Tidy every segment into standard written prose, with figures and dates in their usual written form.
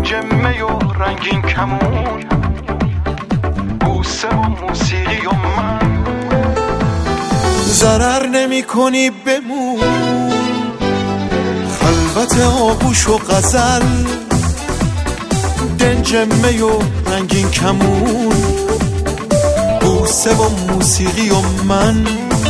دنج می و رنگین کمون، بوسه و موسیقی و من. ضرر نمی کنی بمون، خلوت آغوش و غزل، دنج می و رنگین کمون، بوسه و موسیقی و من.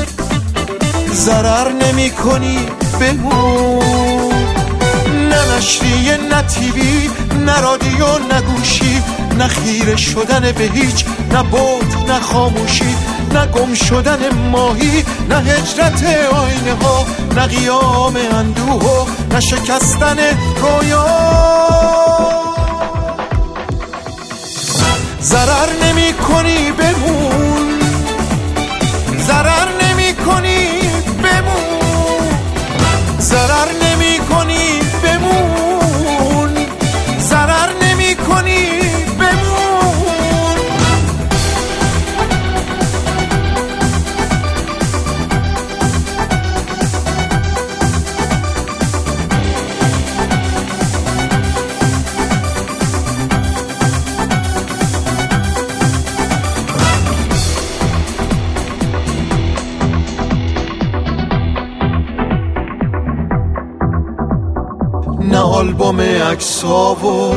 ضرر نمی کنی بمون، نه نشریه نه تیوی نه رادیو نه گوشی، نه خیره شدن به هیچ، نه بود نه خاموشی، نه گم شدن ماهی، نه هجرت آینه ها، نه قیام اندوه و نه شکستن رویا. ضرر نمی کنی بمون، ضرر نمی کنی بمون، ضرر نمی کنی بمون، ضرر نمی کنی بمون. نه آلبوم عکس‌ها و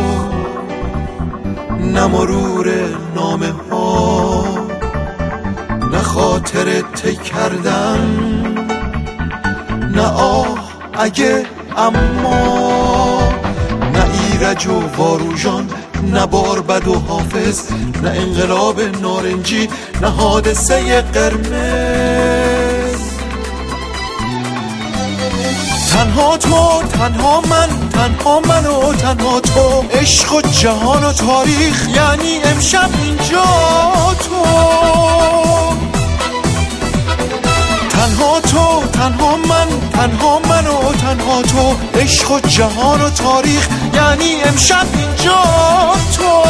نه مرور نامه ها، نه خاطر طی کردن، نه آه اگه اما، نه ایرج و واروژان، نه باربد و حافظ، نه انقلاب نارنجی، نه حادثه قرمز. تنها تو، تنها من، تنها من و تنها تو، عشق و جهان و تاریخ، یعنی امشب اینجا تو. تنها تو، تنها من، تنها من و تنها تو، عشق و جهان و تاریخ، یعنی امشب اینجا تو.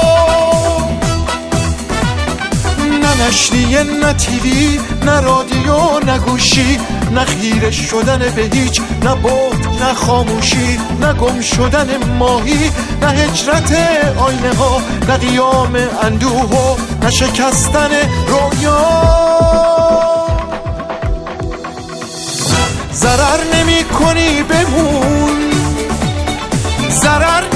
نه نشریه نه تیوی نه رادیو نه گوشی، نه خیره شدن به هیچ، نه بود نه خاموشی، نه گم شدن ماهی، نه هجرت آینه ها، نه قیام اندوه و نه شکستن رویا. ضرر نمی کنی بمون، ضرر